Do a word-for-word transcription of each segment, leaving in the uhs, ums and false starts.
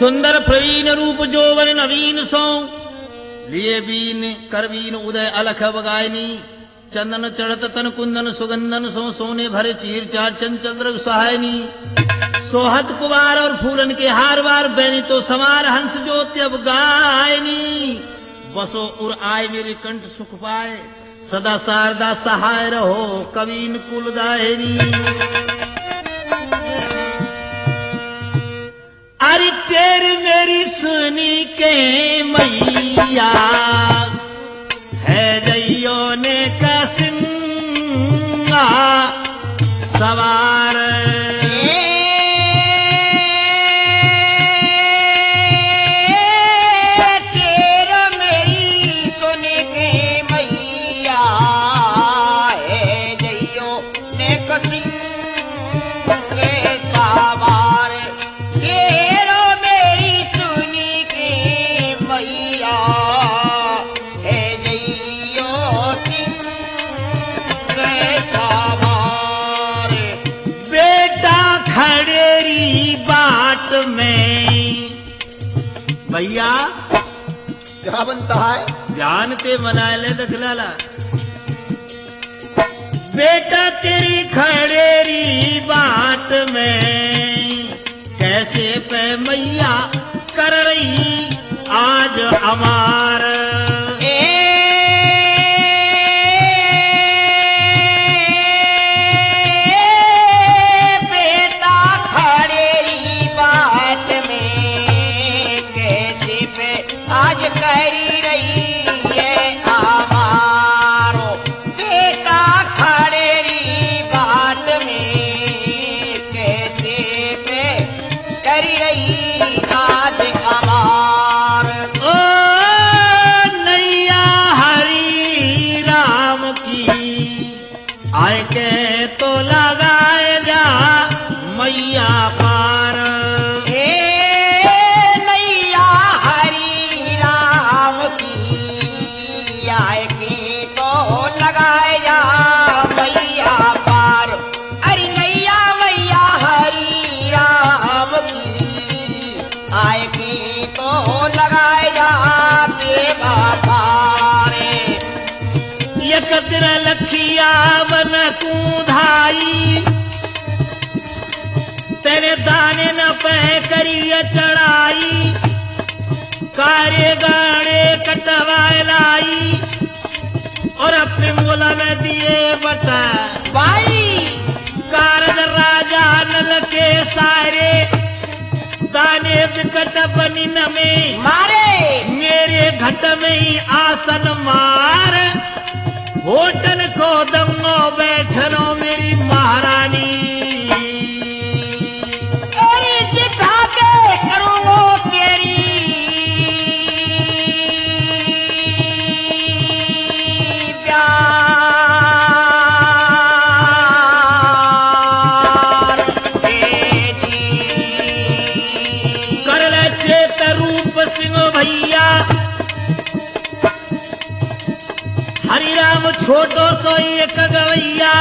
सुंदर प्रवीण रूप जोवन नवीन सो लिए बीन करवीन उदय अलख बगायनी चंदन चढ़त तन कुंदन सुगंधन सो सोने भरे चीर चार चंचल द्रव सहायनी सोहत कुवार और फूलन के हार बार बैनी तो समार हंस ज्योति अब गायनी बसो उर आय मेरे कंठ सुख पाए सदा शारदा सहाय रहो कवीन कुलदायनी। अरे तेरी मेरी सुनी के मैया है जइयो ने कसिंगा सवार भैया क्या बनता है ध्यान ते मनाए ले दखलाला बेटा तेरी खड़ेरी बात में कैसे पे मैया कर रही आज अमार आए के तो लगाए जा मैया पार हे नैया हरि राम की आए के तो लगाए जा मैया पार। अरे नैया मैया हरि राम की आए के तो लगाए जा देवा पार। एक दिन लखिया बन कूधाई तेरे दाने न पे करिए चढ़ाई कार्य गाड़े कटवाए लाई और अपने मोला में दिए बता भाई कारज राजा नल के सारे दाने विकट बनी न में मारे मेरे घट में ही आसन मार होटल को दंगो बैठनो मेरी महारानी अरे जिठा के करूंगो तेरी प्यार कर ले चेत रूप सिंह भैया हरि राम छोटो सो एक गवैया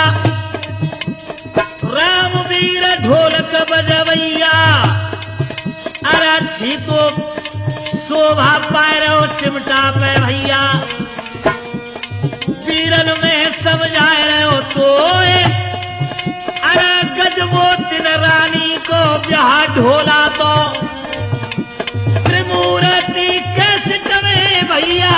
राम वीर ढोलक बजवैया अरे अच्छी तो शोभा पाए रहो चिमटा पे भैया वीरन में समझाए रहो तो अरे गजमोतिन रानी को ब्याह ढोला तो त्रिमूर्ति कैसेट में भैया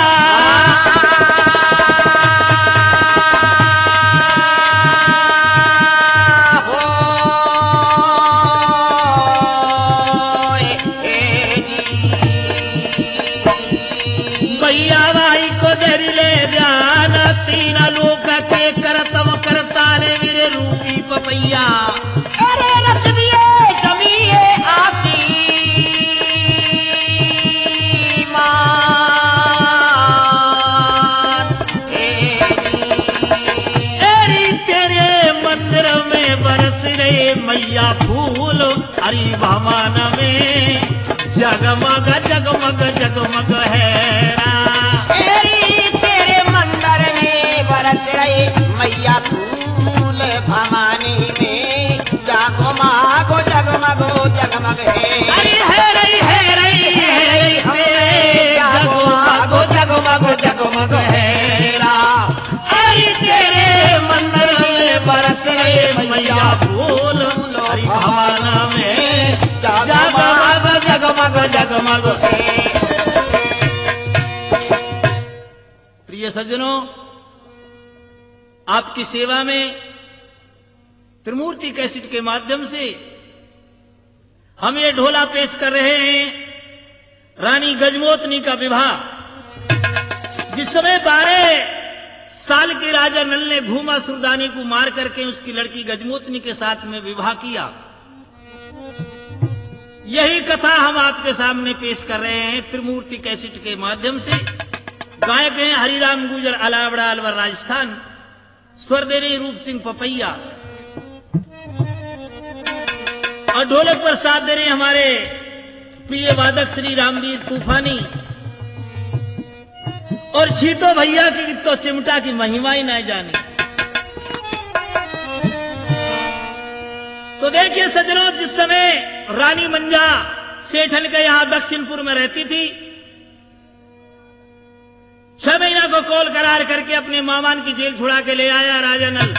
पपैया अरे रख दिए जमीए आसी मान तेरी तेरे मंदिर में बरस रहे मैया फूल हरी भमान में जगमग जगमग जगमग है तेरी तेरे मंदिर में बरस रहे मैया फूल भवानी में जागो मागो जगमगो जगमग है। अरे है रे है हरि तेरे मंदिर में बरस रहे मैया फूल हरि भवाना में जगमग जगमग जगमग। प्रिय सज्जनों, आपकी सेवा में त्रिमूर्ति कैसेट के माध्यम से हम ये ढोला पेश कर रहे हैं रानी गजमोतनी का विवाह। जिस समय बारह साल के राजा नल ने भूमा सुरदानी को मार करके उसकी लड़की गजमोतनी के साथ में विवाह किया, यही कथा हम आपके सामने पेश कर रहे हैं त्रिमूर्ति कैसेट के माध्यम से। गायक हैं हरिराम गुजर अलावड़ा अलवर राजस्थान, स्वर दे रहे रूप सिंह पपैया, और ढोलक पर साथ दे रहे हमारे प्रिय वादक श्री रामवीर तूफानी, और छीतो भैया की तो चिमटा की महिमा ही न जाने। तो देखिए सज्जनों, जिस समय रानी मंजा सेठन के यहां दक्षिणपुर में रहती थी, छह महीना को कॉल करार करके अपने मामान की जेल छुड़ा के ले आया राजा नल।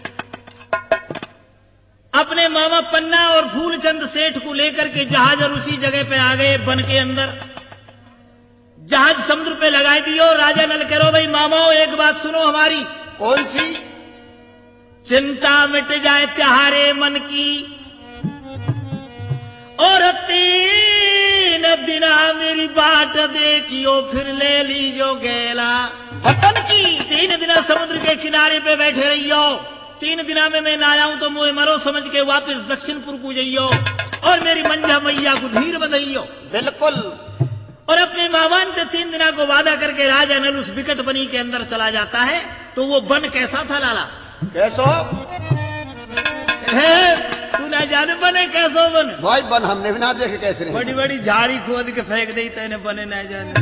अपने मामा पन्ना और फूलचंद सेठ को लेकर के जहाज और उसी जगह पे आ गए बन के अंदर। जहाज समुद्र पे लगाई दियो। राजा नल कह रो भाई मामाओ एक बात सुनो हमारी। कौन सी? चिंता मिट जाए त्योहारे मन की, और तीन दिना मेरी बाट देखियो फिर ले लीजो गेला। वतन की तीन दिना समुद्र के किनारे पे बैठे रहियो, तीन दिना में मैं ना आऊं तो मुझे मरो समझ के वापस दक्षिणपुर को जाइयो, और मेरी मंजा मैया को धीर बधाइयो। बिल्कुल। और अपने मामान से तीन दिना को वादा करके राजा नल उस विकट बनी के अंदर चला जाता है। तो वो बन कैसा था लाला? कैसो? तू ना जाने बने कैसो बन? भाई बन हमने भी ना देखे कैसे रहे। बड़ी बड़ी झाड़ी खोद के फेंक दी तेने, बने ना जाने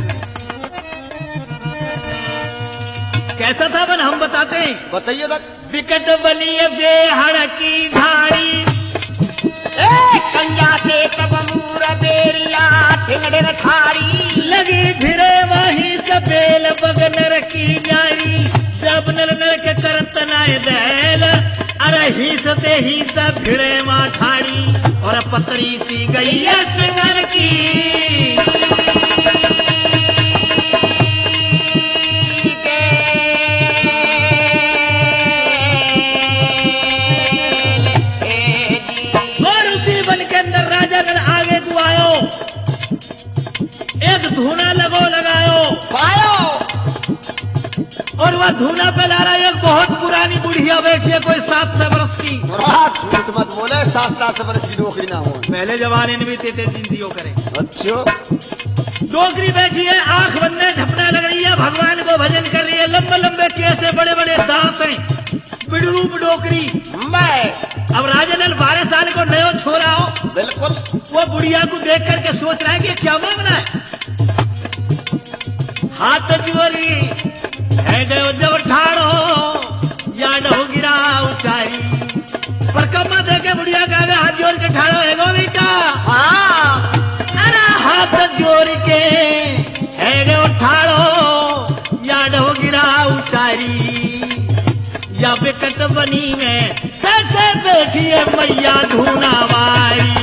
कैसा था बन हम बताते हैं। बताइए तक। विकट बनी बेहड़ की झाड़ी, कंजा से तब मूर बेरिया ठिंगड़े ठाड़ी, लगी फिरे वही सबेल बगनर की न्यारी। जब नर नर के करत नाय दहल, अरे ही सते ही सब भिड़े माँ ठाड़ी, और पतरी सी गई है सिंगर की। एक धूना लगो लगायो पायो, और वह धूना पे ला रहा एक बहुत पुरानी बुढ़िया बैठी है, कोई सात सौ बरस की। झूठ मत बोले, सात सात बरस की नौकरी ना हो। पहले जमाने में भी तेते जिंदगियों करे। अच्छा। डोकरी बैठी है, आंख बंदे झपना लग रही है, भगवान को भजन कर रही है, लंबे लंबे केसे बड़े बड़े दांत हैं, बिड़रूप डोकरी। मैं अब राजा नल बारह साल को नयो छोरा हो। बिल्कुल। वो बुढ़िया को देख करके सोच रहा है कि क्या मामला है। हाथ जोरी है गयो जब ठाड़ो, याद हो गिरा उचारी, पर कम्मा देके बुढ़िया का हाथ जोड़ के ठाड़ो है गो बेटा। हाँ। अरे हाथ जोड़ के है गयो ठाड़ो, याद हो गिरा उचारी, या विकट बनी में कैसे बैठी है मैया धूनावाई।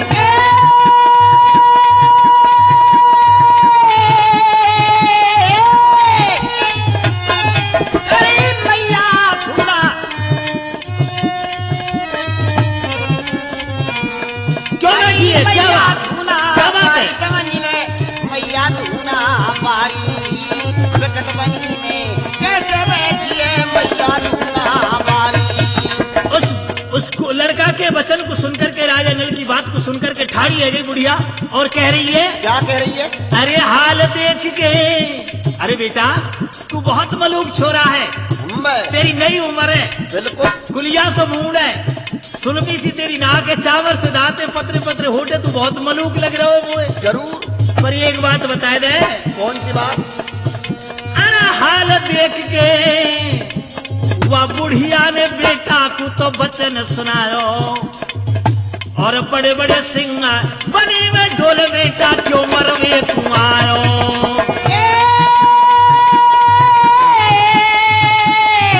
के वचन को सुनकर के राजा नल की बात को सुनकर के ठाड़ी है गई बुढ़िया, और कह रही है क्या कह रही है? अरे हाल देख के, अरे बेटा तू बहुत मलूक छोरा है, तेरी नई उम्र है, बिल्कुल गुलिया से मूड है, सुलमी सी तेरी नाक है, चावर से दांते पतरे पतरे होटे, तू बहुत मलूक लग रहा हो वो। जरूर। पर एक बात बता दे। कौन सी बात? अरे हाल देख के वह बुढ़िया ने बेटा को तो वचन सुनायो, और बड़े बड़े सिंह बनी में ढोल बेटा क्यों मरवे तू आयो।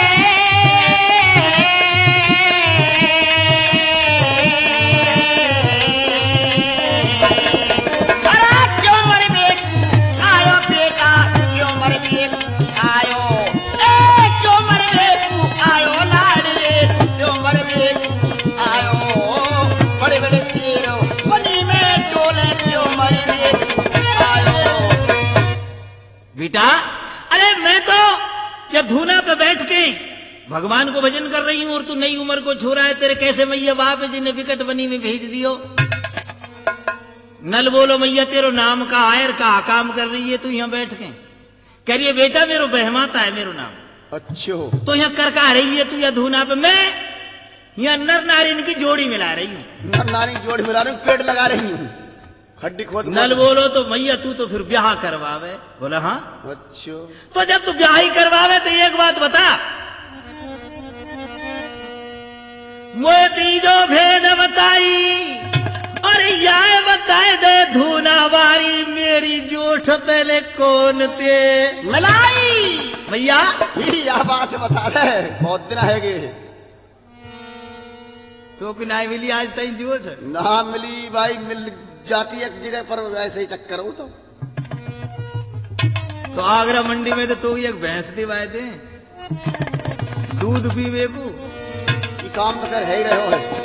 बेटा अरे मैं तो या धूना पे बैठ के भगवान को भजन कर रही हूं और तू नई उम्र को छू रहा है। तेरे कैसे मैया बाप जी ने विकट बनी में भेज दियो। नल बोलो मैया तेरो नाम का आयर का काम कर रही है तू यहाँ बैठ के। कह रही है बेटा मेरो बहमाता है मेरो नाम। अच्छो तो यहाँ कर का रही है तू या धूना पे। मैं यहाँ नर नारिन की जोड़ी मिला रही हूँ। नर नारी जोड़ मिला रही हूँ, पेड़ लगा रही हूँ, हड्डी खोद। नल बोलो तो मैया तू तो फिर ब्याह करवावे। बोला हाँ। अच्छो तो जब तू ब्याह ही करवावे तो एक बात बता, मोए तीजो भेद बताई और याय बताए दे धूना वारी मेरी जोठ पहले कौन ते मलाई भैया। यह बात बता रहे बहुत दिन आएगी। तो कि नहीं मिली आज तक जोठ ना मिली भाई, मिल जाती एक जगह पर ऐसे ही चक्कर हो। तो तो आगरा मंडी में तो तू एक भैंस दिवाए थे दूध पीवे को। ये काम तो कर है ही रहे हो है।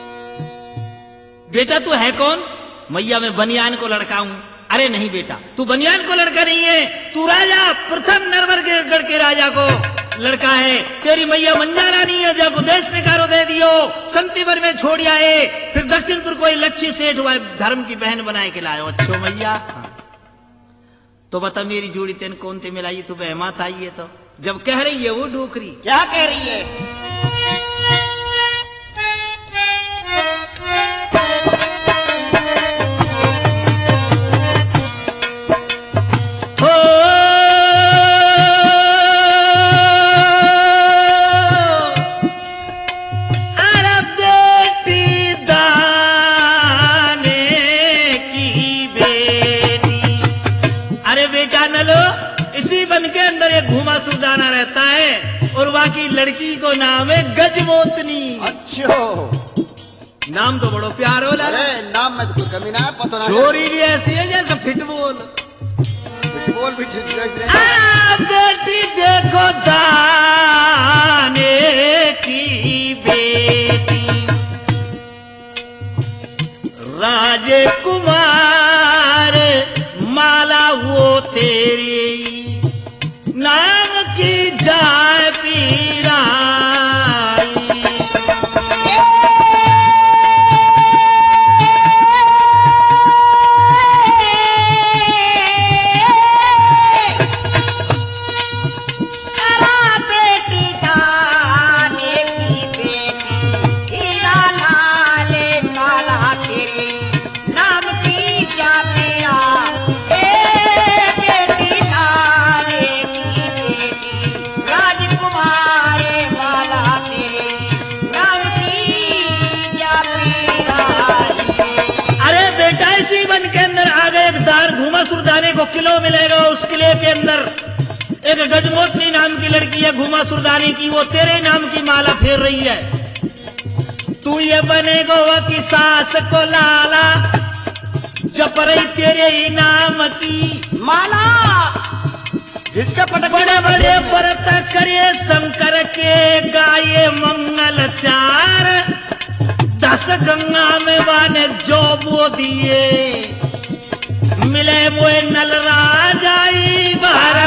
बेटा तू है कौन? मैया मैं बनियान को लड़का हूं। अरे नहीं बेटा तू बनियान को लड़का नहीं है, तू राजा प्रथम नरवरगढ़ के राजा को लड़का है। तेरी मैया मंजा रानी है जब उदेश ने कारो दे दियो संतीवर में छोड़ आए, फिर दक्षिणपुर कोई लच्छी सेठ हुआ धर्म की बहन बनाए के लायो। अच्छो मैया तो बता मेरी जोड़ी तेन कौन ते मिलाई? तू बहमात आई है तो जब कह रही है वो डोकरी क्या कह रही है? घुमा सुरदाना रहता है और बाकी लड़की को नाम है गजमोतनी। अच्छो नाम तो बड़ो प्यार हो। अरे नाम में तो कोई कमी ना है, पता ना। छोरी भी ऐसी है जैसे फिटबॉल। फिटबॉल भी ठीक है। आ, बेटी देखो दाने की बेटी राजकुमार माला वो तेरी नाम की जाय पीराई। बेटी दाने की बेटी हीरा लाले माला तेरे नाम की जा पिया। घुमा सुरदाने को किलो मिलेगा, उस किले के अंदर एक गजमोतनी नाम की लड़की है घुमा सुरदाने की, वो तेरे नाम की माला फेर रही है। तू ये बनेगो की सास को लाला जप रही तेरे ही नाम की माला। इसका पटक बड़े बड़े व्रत करे शंकर के गाये मंगल चार, दस गंगा में वाने जो बो दिए मिले मोए नल राजाई बारा।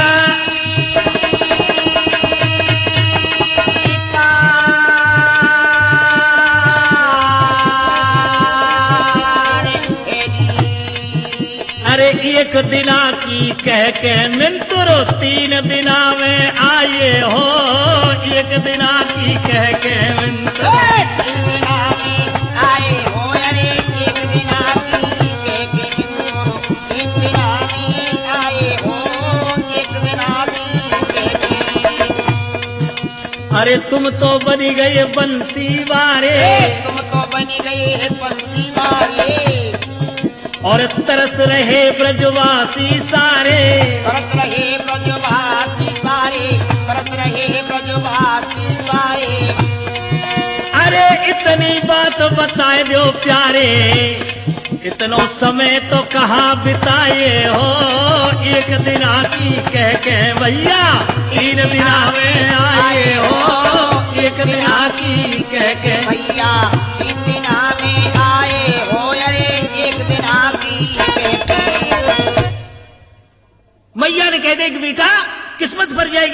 अरे एक दिना की कह के मिंतुरो तीन दिना में आए हो, एक दिना की कह के मिंतुरो आए हो। अरे एक दिना की कह के तीन दिना में आए हो, एक दिना की कह के। अरे तुम तो बनी गए बंसी वारे, तुम तो बनी गए बंसी वारे और तरस रहे ब्रजवासी सारे। तरस रहे ब्रजवासी सारे, तरस रहे ब्रजवासी सारे। अरे इतनी बात बताए दो प्यारे, इतनो समय तो कहाँ बिताए हो, एक दिना की कह के भैया तीन दिना में आए हो, एक दिना की कह के भैया तीन दिना में आए हो। अरे एक दिना की कह के। मैया ने कह दे कि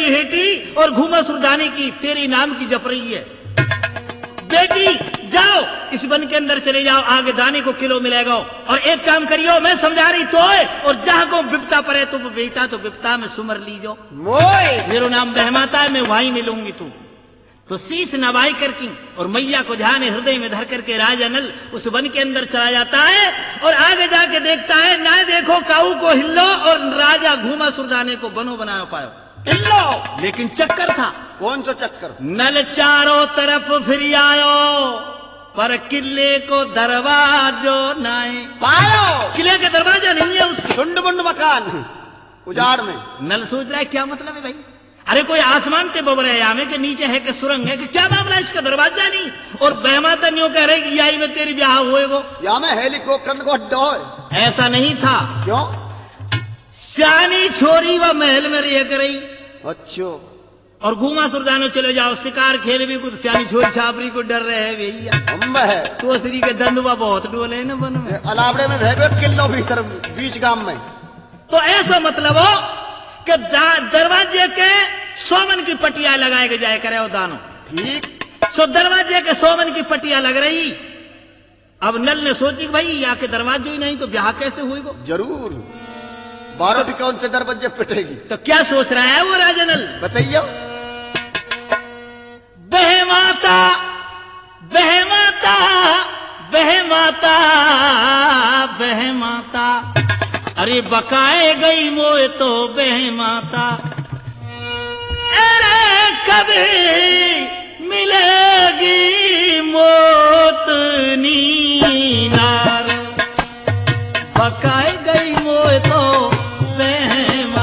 हेटी और घूमा सुरदाने की तेरी नाम की जप रही है। बेटी जाओ इस वन के अंदर चले जाओ, आगे दाने को किलो मिलेगा। और एक काम करियो, मैं समझा रही तो है, और जहां को बिपता पड़े तो बेटा तो बिपता में सुमर लीजो। मोय मेरा नाम बहमाता है, मैं वहीं मिलूंगी तू। तो शीश नवाई करके और मैया को ध्यान हृदय में धर करके राजा नल उस वन के अंदर चला जाता है और आगे जाके देखता है, ना देखो काऊ को हिल्लो, और राजा घूमा सुरदाने को बनो बनायो पायो। हिल्लो, लेकिन चक्कर था। कौन सा चक्कर? नल चारों तरफ फिर आयो, पर किले को दरवाजो नाए पायो। किले का दरवाजा नहीं है उसके। सुंड बुंड मकान उजाड़ में। नल सोच रहा है क्या मतलब है भाई, अरे कोई आसमान पे बब रहे यामे के नीचे है कि सुरंग है कि क्या मामला है, इसका दरवाजा नहीं। और बहमाता न्यू कह रहे कि यही में तेरी ब्याह होएगो। या में हेलीकॉप्टर को अड्डा है। ऐसा नहीं था। क्यों? सियानी छोरी व महल में रह कर रही अच्छा। और घूमा सुरदानो चले जाओ, शिकार खेल भी कुछ सियानी छोरी छापरी को डर रहे है भैया। हम है तो श्री के धंधुआ बहुत डोले न बन में। अलावड़े में रह गए किलो भीतर बीच गांव में। तो ऐसा मतलब हो कि दरवाजे के सोमन की पटिया लगाए के जाए करे दानो। ठीक। सो दरवाजे के सोमन की पटिया लग रही। अब नल ने सोची कि भाई यहाँ के दरवाजे ही नहीं तो ब्याह कैसे हुएगा। जरूर बारह भी कौन से दरवाजे पिटेगी। तो क्या सोच रहा है वो राजा नल, बताइए। बहमाता बहमाता बहमाता बहमाता, अरे बकाए गई मोए तो बहमाता, अरे कभी मिलेगी मौत नीनार, बकाए गई मोए तो बहमा।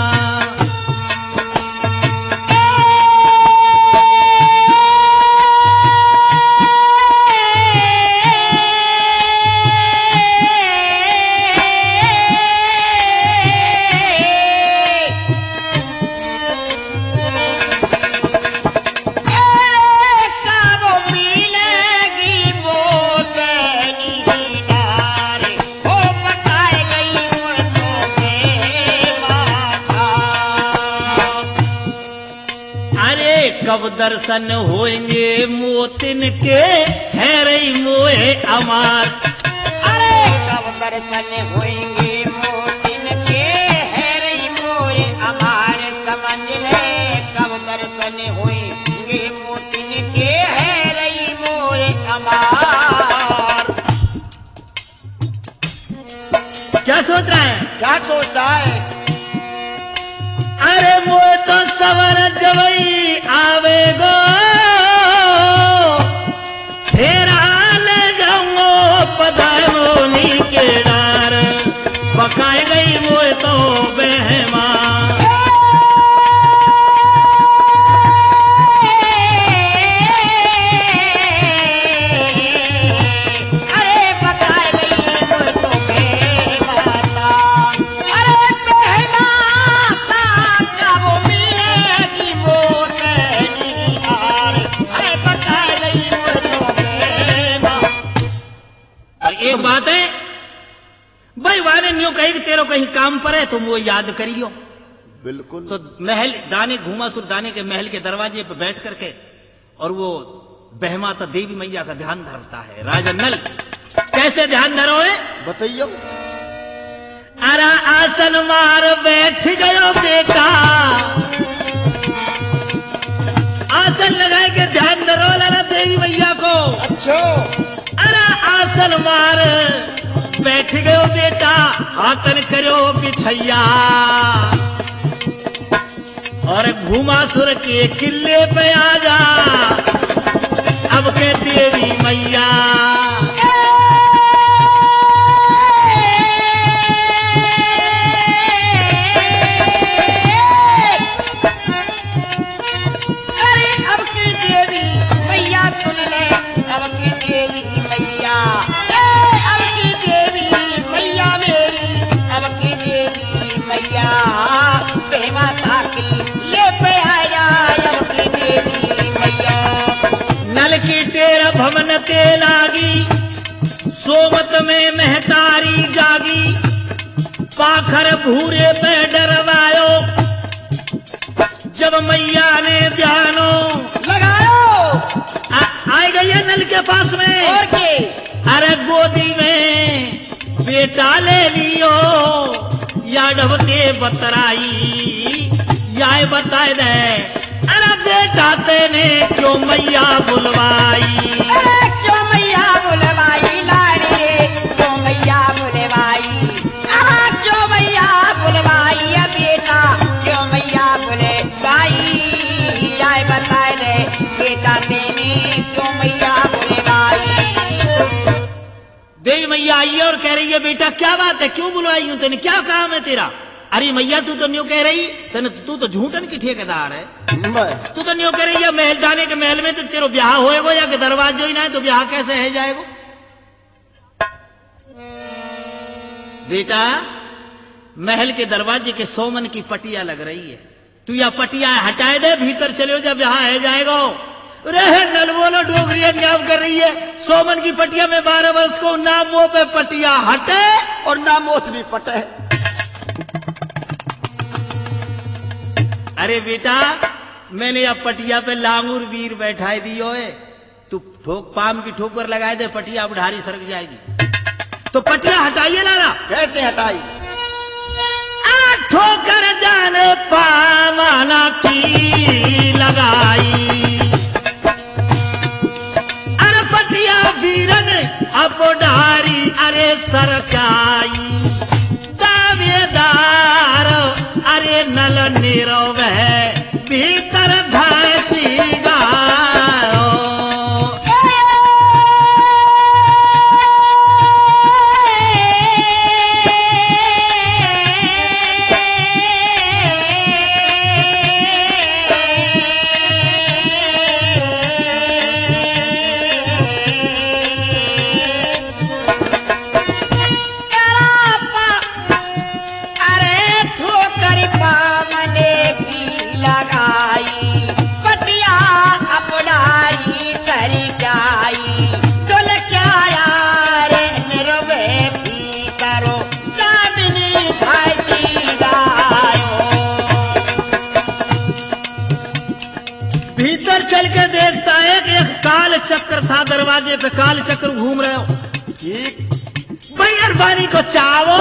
कब दर्शन होएंगे मोतिन के, है रही मोए अमार। अरे कब दर्शन होएंगे मोतिन के, है रही मोए अमार। समझ ले कब दर्शन होएंगे मोतिन के, है रही मोए अमार। क्या सोच रहा है? क्या सोचता है? अरे मोए तो सवर जवई आवेगो, तेरा ले जाऊंगो पधारोनी के डार, पकाए गई मोए तो बहमा। एक बात है भाई, वाने न्यू कही कि तेरो कहीं काम पर है तुम वो याद करियो। बिल्कुल। तो महल दाने घूमा सुर दाने के महल के दरवाजे पे बैठ करके और वो बहमाता देवी मैया का ध्यान धरता है राजा नल। कैसे ध्यान धरो है बताइयो। अरा आसन मार बैठ गयो बेटा, आसन लगाए के ध्यान धरो लाला देवी मैया को। अच्छा। अरे आसन मार बैठ गयो बेटा, हाथन करो बिछैया, और घुमा सुर के किले पे आ जा, अब के देवी मैया। अरे अब की देवी मैया सुन ले, अब की देवी मैया, अब की देवी मैया मेरी, अब की देवी मैया, बहमाता की ले पे आया, अब की देवी मैया। नल की तेरा भवन ते लागी, सोमत में महतारी जागी, पाखर भूरे पे डरवायो, जब मैया मैया ने ध्यानो लगाओ आ- आई गई है नल के पास में। और के अरे गोदी में बेटा ले लियो या ढबते बतराई या बताए दे। अरे बेटा तेने क्यों मैया बुलवाई। अरे क्यों मैया बुलवाई लाड़ी रे, क्यों मैया बुलवाई, आहा क्यों मैया बुलवाई है बेटा, क्यों मैया बुलवाई, आए बताए दे बेटा तेने क्यों मैया बुलवाई। देवी मैया आई है और कह रही है बेटा क्या बात है, क्यों बुलवाई हूं तेने, क्या काम है तेरा। अरे मैया तू तो न्यू कह रही तेने, तू तो झूठन की ठेकेदार है। मैं तू तो न्यू कह रही है महल दाने के महल में तो तेरो ब्याह होएगो या कि दरवाजे ही ना है तो ब्याह कैसे है जाएगो। बेटा महल के दरवाजे के सोमन की पटिया लग रही है, तू या पटिया हटाए दे भीतर चले जा ब्याह है जाएगा। रहे नल बोलो डोगरिया न्याव कर रही है सोमन की पटिया में बारह वर्ष को नाम मुंह पे पटिया हटे और ना मोत भी पटे। अरे बेटा मैंने अब पटिया पे लांगूर वीर बैठाई दियो है, तू ठोक पाम की ठोकर लगाए दे पटिया बुढ़ारी सरक जाएगी। तो पटिया हटाइए लाला। कैसे हटाई। आ ठोकर जाने पामाना की लगाई। अरे पटिया वीरन अब बुढ़ारी अरे सरकाई। दावेदार अरे नल नीरो वह भीतर धासी गायो। अरे ठोकर पामने की लगाई, पटिया अपनाई सरकाई, डोल क्या यारे निरवे भीतरो चांदनी भाई गायो। भीतर चल के देखता है कि एक काल चक्र था दरवाजे पे, काल चक्र घूम रहे हो। ठीक। बैरवानी को चावो,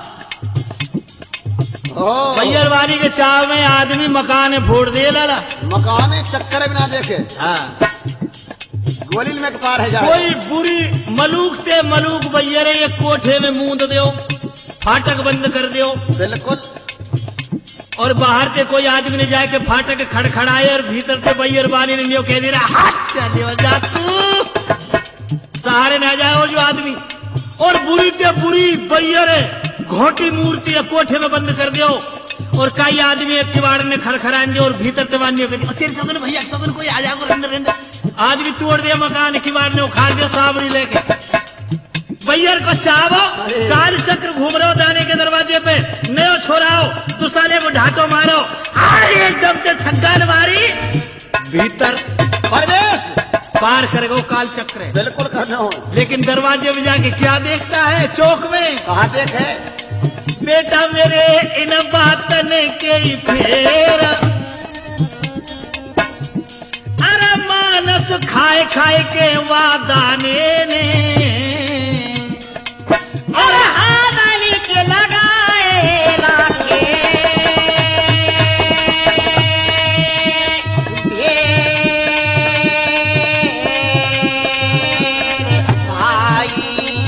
ओ बैरवानी के चाव में आदमी मकान फोड़ दे लाला। मकान एक चक्कर बिना देखे हाँ गोली में पार है जाए। कोई बुरी मलूक ते मलूक बैरे ये कोठे में मूंद दो, फाटक बंद कर दो बिल्कुल। और बाहर से कोई आदमी ने जाके फाटक खड़खड़ाए और भीतर से बैरवानी ने न्यो कह दे रहा हाथ चले जा तू, सहारे में आ जाए वो जो आदमी। और बुरी ते बुरी बैर घोटी मूर्ति है कोठे में बंद कर दो और कई आदमी एक किवाड़ में खड़खड़ा दो और भीतर से बांधियो कर तेरे सगन भैया सगन कोई आ जाओ अंदर अंदर। आदमी तोड़ दिया मकान किवाड़ ने उखाड़ दिया सावरी लेके। बैर को चावो, काल चक्र घूम रहे हो दाने के दरवाजे पे, नयो छोड़ाओ तू साले को ढाटो मारो। आए एकदम से छक्का मारी भीतर प्रवेश पार करेगा वो काल चक्र है। बिल्कुल करना हो। लेकिन दरवाजे में जाके क्या देखता है चौक में, कहाँ देखे। बेटा मेरे इन बातन के ही फेर। अरे मानस खाए खाए के वादाने ने और हादाली के लगाए राखे ये भाई।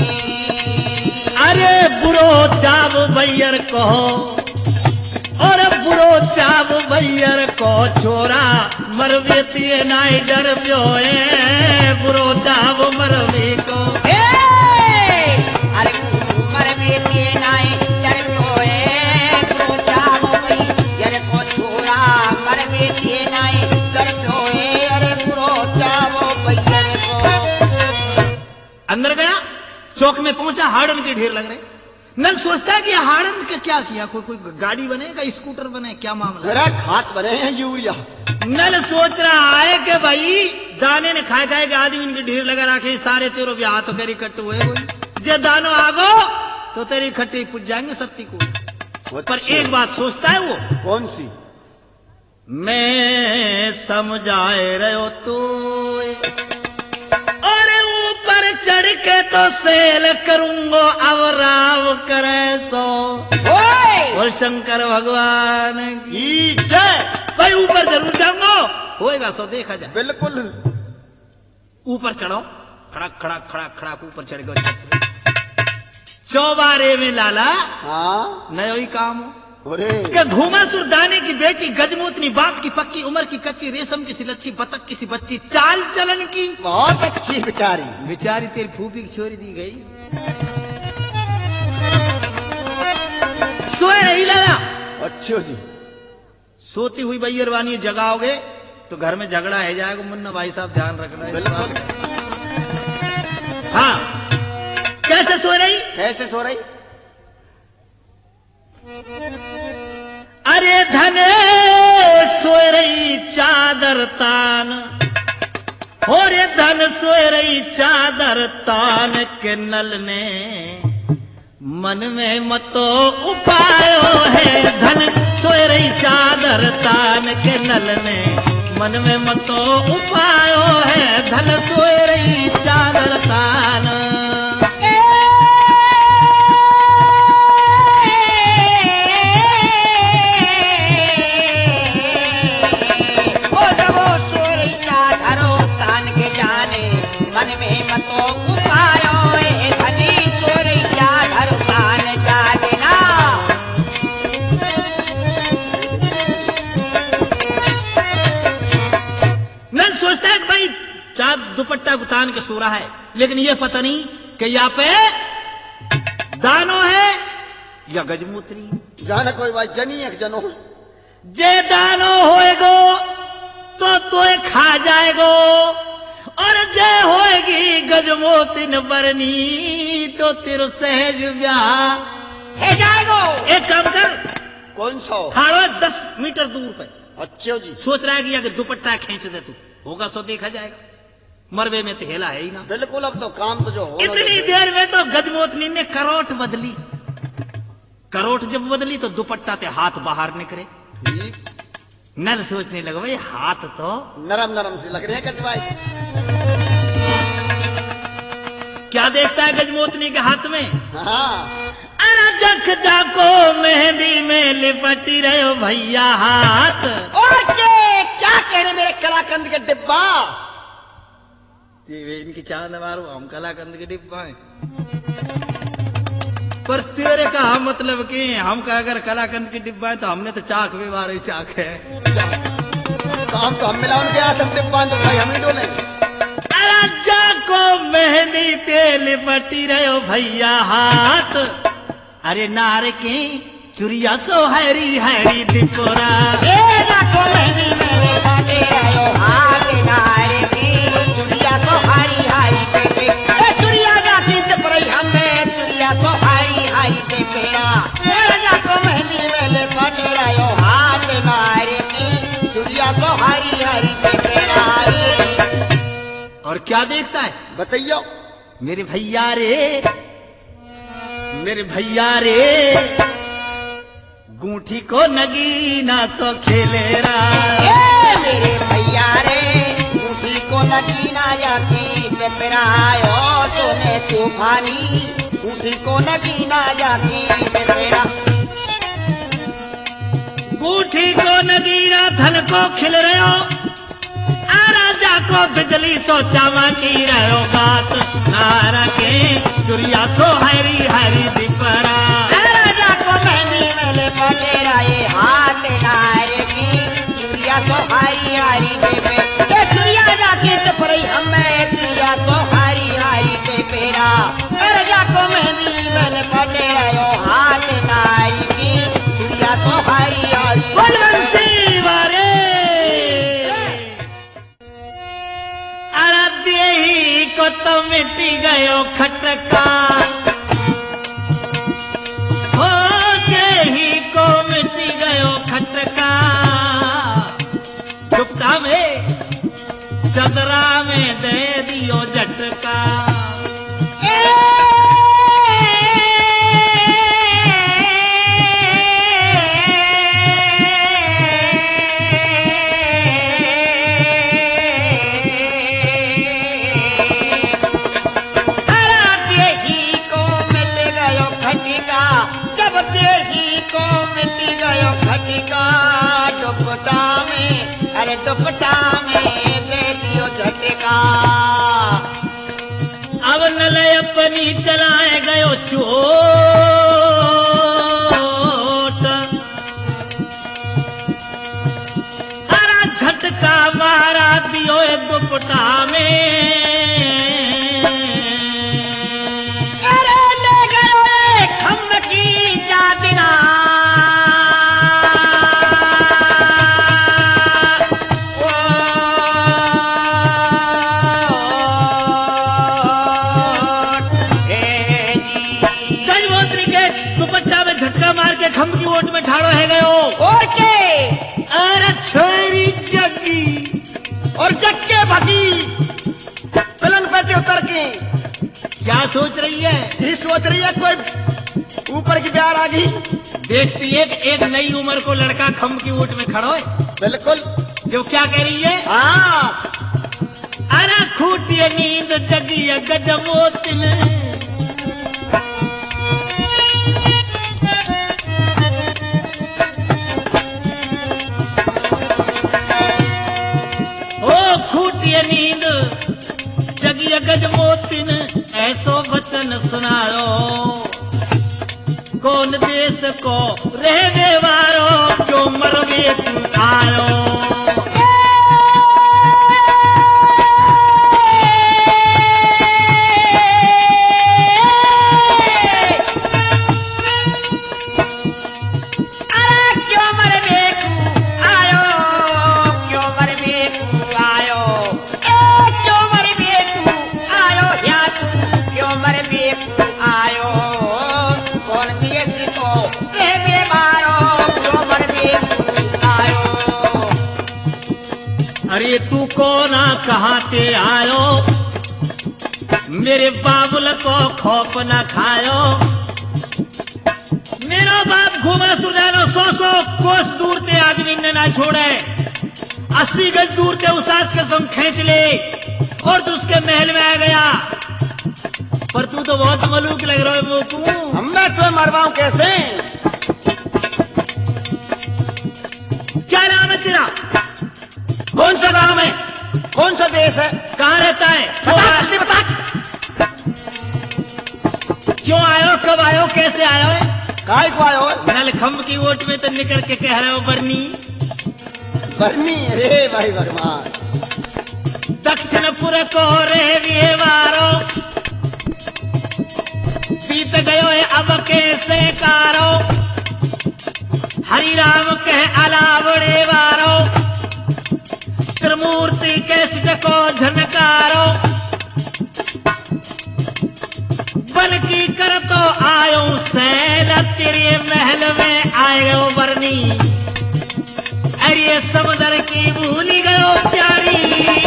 अरे बुरो चाव बैर कहो और बुरो चाव बैर को छोरा मरवे पिए नाई डर प्यो बुरो चाव मरवे को। ए, अरे उमर में के नाई चल कोए तो जाओ भाई यारे को छोड़ा मर में के नाई चल कोए अरे बुरो जाओ भैया को। अंदर गया चौक में पहुंचा, हाड़न के ढेर लग रहे। नल सोचता है कि हाड़न के क्या किया, कोई कोई गाड़ी बनेगा स्कूटर बने, क्या मामला है? मेरा खात बने हैं यूरिया। नल सोच रहा है कि भाई दाने ने खाए खाए के आदमी इनके ढेर लगा रखे सारे तेरो ब्याह तो करी कट्टू हुए कोई जे दानो आगो तो तेरी खट्टी पूछ जाएंगे सत्ती को। पर अच्छा। एक बात सोचता है वो, कौन सी। मैं समझाए रहो तू और ऊपर चढ़ के तो सेल करूंगा अब राव करे सो ओए और शंकर भगवान की की जय। भाई ऊपर जरूर जाऊंगा, होएगा सो देखा जाए। बिल्कुल। ऊपर चढ़ो, खड़क खड़क खड़क खड़क ऊपर चढ़ गए। चौबारे में लाला हाँ। नयो ही काम हो अरे कि धूमासुर दाने की बेटी गजमूतनी बाप की पक्की उम्र की कच्ची रेशम की सी लच्छी बतख की सी बच्ची चाल चलन की बहुत अच्छी बेचारी। बेचारी तेरी फूफी की छोरी दी गई। सोए रही लाला। अच्छो जी। सोती हुई बैरवानी जगाओगे तो घर में झगड़ा है जाएगा। मुन्ना भाई साहब ध्यान रखना इस बात बिल्कुल। का। हाँ कैसे सो रही? कैसे सो रही? अरे धने सोए रही चादर तान, हो रे धन सोए रही चादर तान के नल ने मन में मतो उपायो है। धन सोए रही चादर तान के नल ने मन में मतो उपायो है। धन सोए रही चादर तान। दुपट्टा गुतान के सो रहा है, लेकिन यह पता नहीं कि यहाँ पे दानो है या गजमूत्री। जाना कोई बात जनी एक जनो। जे दानो होएगो तो तोए खा जाएगो और जे होएगी गजमोतिन बरनी तो तेरो सहज ब्याह है जाएगो। एक काम कर, कौन सो? हाड़ो दस मीटर दूर पे। अच्छो जी। सोच रहा है कि अगर दुपट्टा खींच दे तू होगा सो देखा जाएगा। मरवे में तो हेला है ही ना। बिल्कुल। अब तो काम तो जो हो इतनी देर में तो गजमोतनी ने करोट बदली। करोट जब बदली तो दुपट्टा ते हाथ बाहर निकले। ठीक। नल सोचने लगा भाई हाथ तो नरम नरम से लग रहे हैं कचवाई। क्या देखता है गजमोतनी के हाथ में? हाँ। अरे जख जाको मेहंदी में लिपटी रहे हो भैया हाथ। ओके क्या कह रहे मेरे कलाकंद के डिब्बा? इनकी चांद मारो हम कलाकंद के डिब्बा है। पर तेरे का हम मतलब कि हम का अगर कलाकंद की डिब्बा है तो हमने तो चाक व्यवहार ही चाक है। काम तो हम मिला उनके हाथ हम डिब्बा तो भाई हम ही डोले। अरे जाको मेहंदी तेल बटी रहे हो भैया हाथ। अरे नार की चुरिया सो हैरी हैरी दिपोरा। ए जाको मेहंदी मेरे बाटे आयो हाथ नारे की चुड़िया तो हारी हारी पे पे। ए चुड़िया जाती चपरई हमें चुड़िया तो हारी हारी पे पेरा। ए जाको मेहंदी मेरे बाटे आयो हाथ नारे की चुड़िया तो हारी हारी पे पेरा। और क्या देखता है? बताइयो। मेरे भैया रे मेरे भैया रे गूठी को नगीना सो खेले रा। ए मेरे भैया रे उसी को नगीना जाती पे पेरायो सोने तूफानी उसी को नगीना जाती पे पेरा। गूठी को नगीना धन को खिल रहे हो। राजा को बिजली सो चावा की रहो बात। नारा के चुरिया सो हरी हरी दिपरा। राजा को मेहंदी मेले पटेरा ये हाथ नारे की चुड़िया तो हारी हारी दे पे। ए चुड़िया जाके टपरई हमें चुड़िया तो हारी हारी दे पेरा। राजा को मेहंदी मेले पटेरा यो हाथ नारी की चुड़िया तो हारी हारी। बलवंशी वारे ही को तो मिटी गयो खटका। हो ही को मिटी गयो खटका। दुपटा में चदरा में दे दियो झटका। दुपट्टा में दे दियो झटका। अब नल अपनी चलाए गयो चोट, अरा झटका मारा दियो दुपट्टा में, अरे ले गयो खम्भ की जातिना। खम्भ की ओट में ठाड़ो है गयो और के अरे छोरी जगी और जग के भगी पलंग पे से उतर के क्या सोच रही है? ये सोच रही है कोई ऊपर की प्यार आ गई। देखती है कि एक नई उम्र को लड़का खम्भ की ओट में खड़ो है। बिल्कुल। जो क्या कह रही है? हाँ अरे खूटी नींद जगी गजमोतिन, नींद जगी गज मोतिन, ऐसो वचन सुनायो कौन देश को रहने वारो जो मरवे तू आयो। अरे तू कौन कहाँ ते आयो, मेरे बाबुल को खौफ न खायो। मेरा बाप घूमना सुरजानो सौ सौ कोस दूर ते आदमी ने ना छोड़े, अस्सी गज दूर ते उसास के संग खींच ले और तू उसके महल में आ गया। पर तू तो बहुत मलूक लग रहा है मोकू। मैं तो मरवाऊं कैसे? क्या नाम है तेरा? कौन सा गांव है? कौन सा देश है? कहाँ रहता है? बता जल्दी बता। क्यों आयो, कब आयो, कैसे आयो है? काय को आयो? नल खम्भ की ओट में तो निकल के कह रहे हो बरनी बरनी। अरे भाई भगवान। दक्षिणपुर को रे वारो बीत गयो है अब कैसे कारो, हरि राम कह अलावड़े वारो, त्रिमूर्ति कैसे को झनकारो, बन की कर तो आयो सैल तेरे महल में आयो बरनी, अरे समुद्र की भूली गयो प्यारी।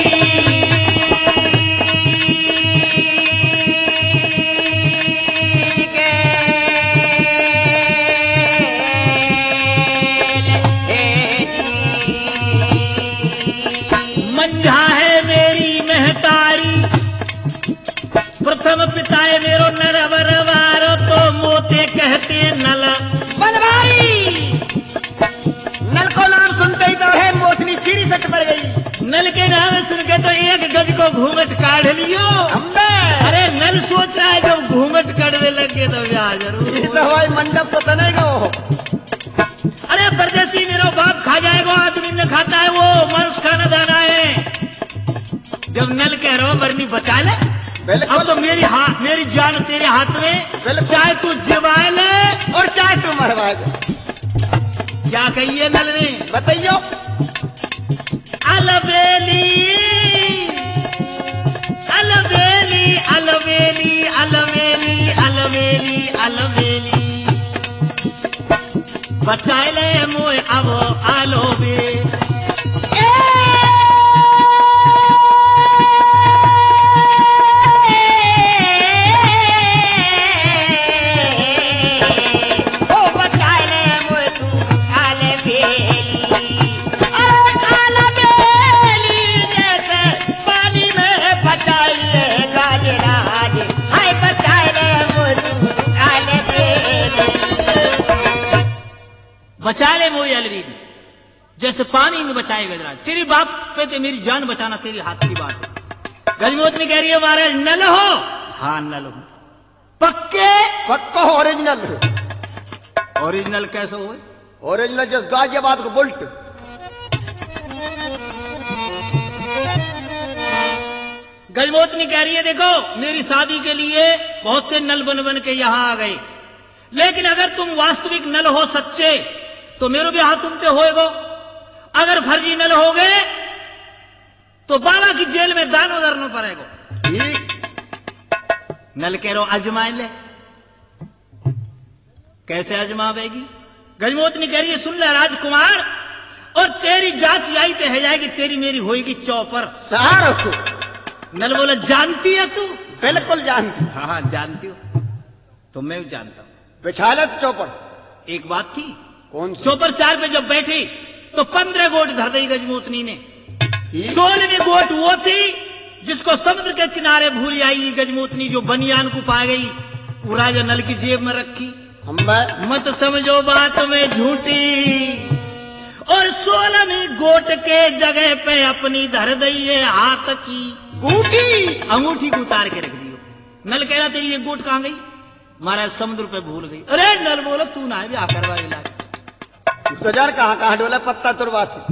प्रथम पिताए मेरो नरवर वारो तो मोते कहते नल बनवारी। नल को नाम सुनते ही तो है मोचनी सीरी सट पड़ गई। नल के नाम सुन के तो एक गज को घूमट काढ़ लियो। अरे नल सोच रहा है जब घूमट कड़वे लगे तो ब्याह जरूर। तो हवाई मंडप तो तनेगा वो। अरे परदेसी मेरो बाप खा जाएगा, आदमी न खाता है वो मांस खाना दाना है। जब नल कह रहा हूं बरनी बचा ले, अब तो मेरी हाथ मेरी जान तेरे हाथ में, चाहे तू जिवाए ले और चाहे तू मरवा दे। क्या कहिए नल ने? बताइयो। अलबेली अलबेली अलबेली अलबेली अलबेली अलबेली बचाए ले मोए अब आलो बे। बचा ले मोई अलवीन। जैसे पानी में बचाए गजराज। तेरी बाप पे तो मेरी जान बचाना तेरी हाथ की बात है। गजमोतनी कह रही है महाराज नल हो? हाँ नल हो। पक्के? पक्का ओरिजिनल। ओरिजिनल कैसे हो? ओरिजिनल जस गाजियाबाद को बुल्ट। गजमोतनी कह रही है देखो मेरी शादी के लिए बहुत से नल बन बन के यहां आ गए, लेकिन अगर तुम वास्तविक नल हो सच्चे तो मेरो भी हाथ तुम पे होएगो। अगर फर्जी नल हो गए तो बाबा की जेल में दानो दरनो पड़ेगा। नल कह रो अजमाए ले। कैसे अजमावेगी? गजमोतनी कह रही है सुन ले राजकुमार, और तेरी जांच आई तो है जाएगी, तेरी मेरी होएगी चौपर। सार नल बोला जानती है तू? बिल्कुल जानती। हाँ हाँ जानती हो तो मैं भी जानता हूं। बिछालत चौपड़। एक बात थी, कौन सी? चौपर चार पे जब बैठी तो पंद्रह गोट धर दी गजमोतनी ने। सोलहवीं गोट वो थी जिसको समुद्र के किनारे भूल आई गजमोतनी, जो बनियान को पा गई वो राजा नल की जेब में रखी। हम मैं मत समझो बात में झूठी, और सोलहवीं गोट के जगह पे अपनी धर दई है हाथ की बूटी। अंगूठी को उतार के रख दियो। नल कह रहा तेरी ये गोट कहां गई? महाराज समुद्र पे भूल गई। अरे नल बोलो तू ना भी आकर वाला तो जार कहाँ कहाँ डोला पत्ता तुरवा थी।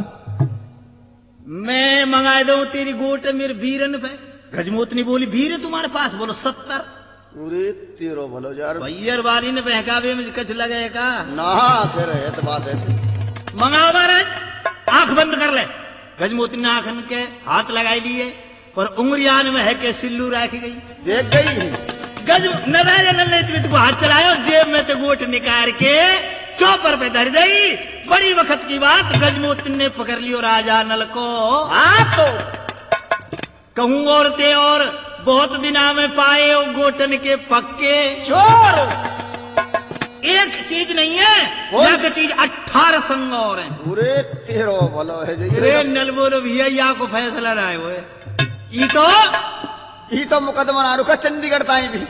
मैं मंगा दू तेरी गोट मेरे बीरन पे। गजमोतनी बोली बीर तुम्हारे पास? बोलो सत्तर। पूरे तेरो भलो यार। भैयर वाली ने बहकावे में कच लगे का ना फिर है तो बात ऐसे। मंगाओ महाराज, आंख बंद कर ले। गजमोतनी ने आंख के हाथ लगाई लिए और उंगलियान में है के सिल्लू रखी गई। देख गई गज नराज नल को हाथ चलायो, जेब में तो गोट निकाल के चौपर पे धर गई। बड़ी वक्त की बात, गजमोतनी ने पकड़ लियो राजा नल को। हाँ तो कहूं और ते और बहुत दिना में पाए ओ गोटन के पक्के। चोर एक चीज नहीं है, एक चीज अठारह संग और है। पूरे तेरो भलो है जी। रे नल बोलो भैया या को फैसला ना है वो ई तो ई तो मुकदमा ना रुका चंडीगढ़ ताई भी।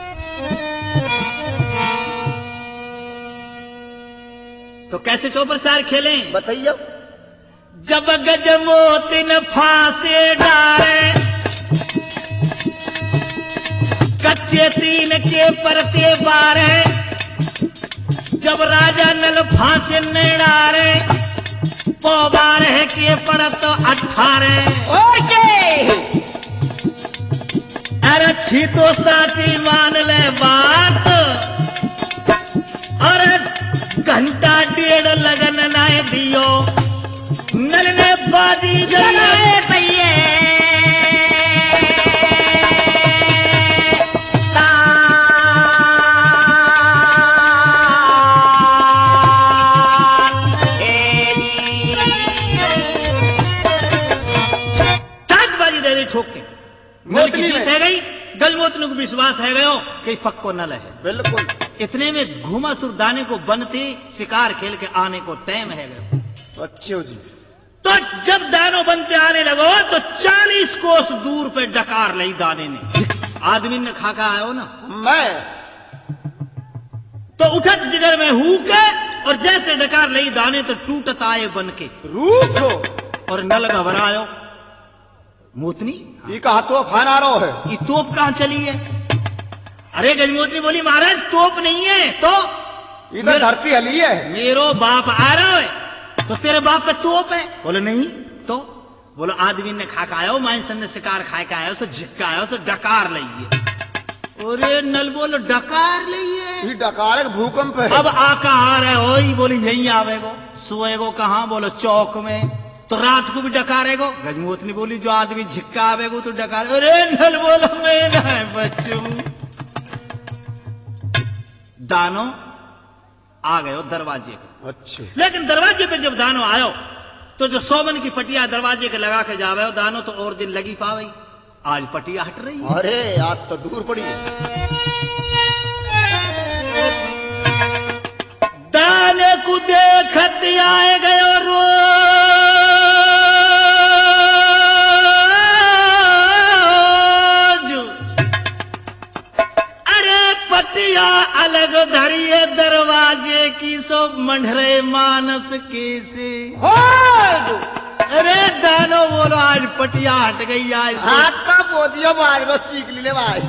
तो कैसे चौपर चार खेले बताइए। जब गजमोतन फांसे डारे, कच्चे तीन के परते बारे। जब राजा नल फांसे न डारे, पौ बारह के पड़त अठारह। और के अरे छी तो साची मान ले बात, अरे घंटा डेढ़ लगन ना दियो। नल ने बाजी गलाए पहिए, बाजी दे दी ठोक के। नल की जीत है गई। गजमोतनी को विश्वास है गयो कि पक्को नल है। बिल्कुल। इतने में घुमा सुर दाने को बनते शिकार खेल के आने को टाइम है गयो। अच्छे हो जी। तो जब दानो बनते आने लगो तो चालीस कोस दूर पे डकार ली दाने ने। आदमी ने खाका आयो ना मैं तो उठत जिगर में हु के, और जैसे डकार ली दाने तो टूटत आए बन के। रूप हो और नल घबरायो। मोतनी ये कहा तो फाना रो है। ये तोप कहां चली है? अरे गजमोतनी बोली महाराज तोप नहीं है तो ये तो धरती हली है। मेरो बाप आ रहा है तो तेरे बाप पे तोप है? बोले नहीं तो। बोलो आदमी ने खा खाया माइंसन ने शिकार खाए का आया, झिक्का आया तो डकार लिये। अरे नल बोलो डकार लिये? ये डकार भूकंप है। अब आका आ रहा है हो, बोली यही आवेगो। सोएगो कहाँ? बोलो चौक में। तो रात को भी डकारेगो? गजमोतनी बोली जो आदमी झिक्का आवेगो तो डकार। अरे नल बोलो मैं ना बच्चू। दानो आ गयो दरवाजे पे। अच्छे। लेकिन दरवाजे पे जब दानो आयो तो जो सोमन की पटिया दरवाजे के लगा के जावे हो दानो तो और दिन लगी पावे। आज पटिया हट रही है। अरे आज तो दूर पड़ी है। दाने को देखत आए गयो रो अलग धरिए दरवाजे राजे की सो मंडरे मानस कैसे। हो अरे दानो बोलो आज पटिया हट गई आज। हाथ का बोदियो बाज रो चीख ले भाई।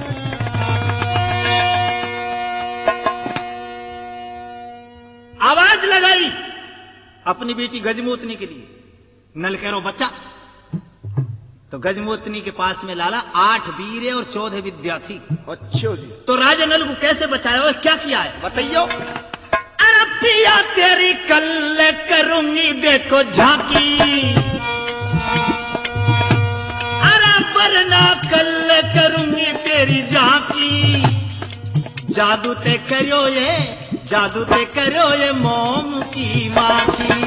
आवाज लगाई अपनी बेटी गजमोतनी के लिए, नल करो बच्चा। तो गजमोतनी के पास में लाला आठ वीर और चौदह विद्या थी। अच्छो जी, तो राजा नल को कैसे बचाया और क्या किया है बताइयो। अरे पिया तेरी कल करूंगी देखो झांकी, अरे वरना कल करूंगी तेरी झांकी। जादू ते करो ये, जादू ते करो ये मोम की माखी।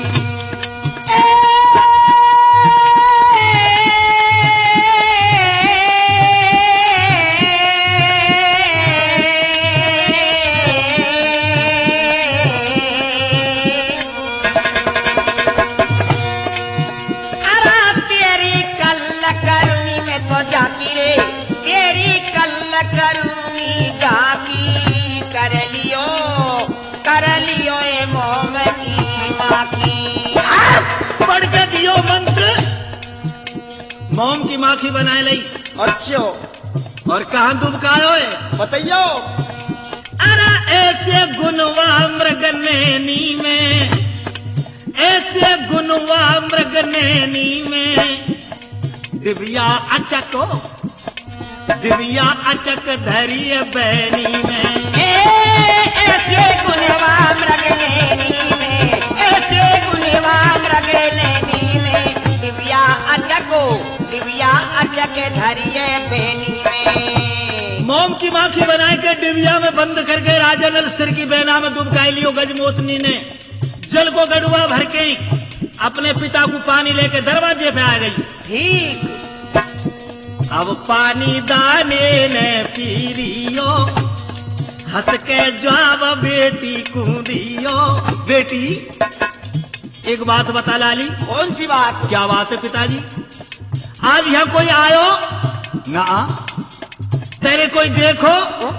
तेरी कल करूंगी जाकी, कर लियो कर लियो ए मोम की माखी। पढ़ के दियो मंत्र, मोम की माखी बनाए लई। अच्छो, और कहां दुबकायो है बताइयो। अरे ऐसे गुनवा मृगनैनी में, ऐसे गुनवा मृगनैनी में दिव्या अचको, दिव्या अचक धरिय बैनी में। ए, ऐसे गुनवा मृगनैनी में, ऐसे गुनवा मृगनैनी में दिव्या अचको, दिव्या अचक धरिय बैनी में। मोम की माखी बनाए के डिबिया में बंद करके राजा नल सिर की बेना में दुबकाई लियो। गजमोतनी ने जल को गड़ुआ भर के अपने पिता को पानी लेके दरवाजे पे आ गई। ठीक, अब पानी दाने ने पी लियो, हंस के जवाब बेटी को दियो। बेटी एक बात बता लाली। कौन सी बात? क्या बात है पिताजी? आज यहाँ कोई आयो ना, तेरे कोई देखो,